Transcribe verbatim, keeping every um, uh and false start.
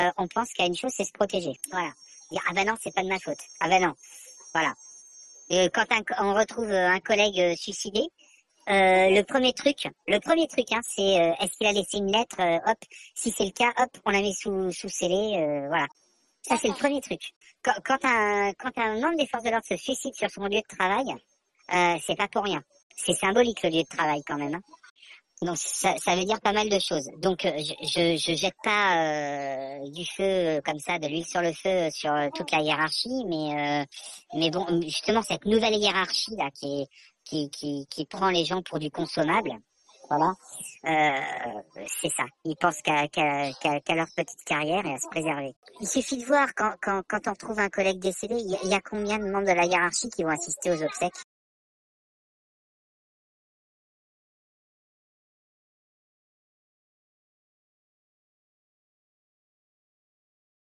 euh, on pense qu'à une chose, c'est se protéger. Voilà. Dire, ah ben non, c'est pas de ma faute. Ah ben non. Voilà. Euh, quand un, on retrouve un collègue euh, suicidé, euh, le premier truc, le premier truc, hein, c'est euh, est-ce qu'il a laissé une lettre, euh, hop, si c'est le cas, hop, on la met sous sous scellé, euh, voilà. Ça c'est le premier truc. Quand, quand un quand un membre des forces de l'ordre se suicide sur son lieu de travail, euh, c'est pas pour rien. C'est symbolique le lieu de travail quand même, hein. Donc ça, ça veut dire pas mal de choses. Donc euh, je, je je jette pas euh, du feu euh, comme ça, de l'huile sur le feu euh, sur euh, toute la hiérarchie, mais euh, mais bon, justement cette nouvelle hiérarchie là qui est qui qui qui prend les gens pour du consommable, voilà, euh, c'est ça. Ils pensent qu'à qu'à qu'à qu'à leur petite carrière et à se préserver. Il suffit de voir quand quand quand on retrouve un collègue décédé, il y a, il y a combien de membres de la hiérarchie qui vont assister aux obsèques?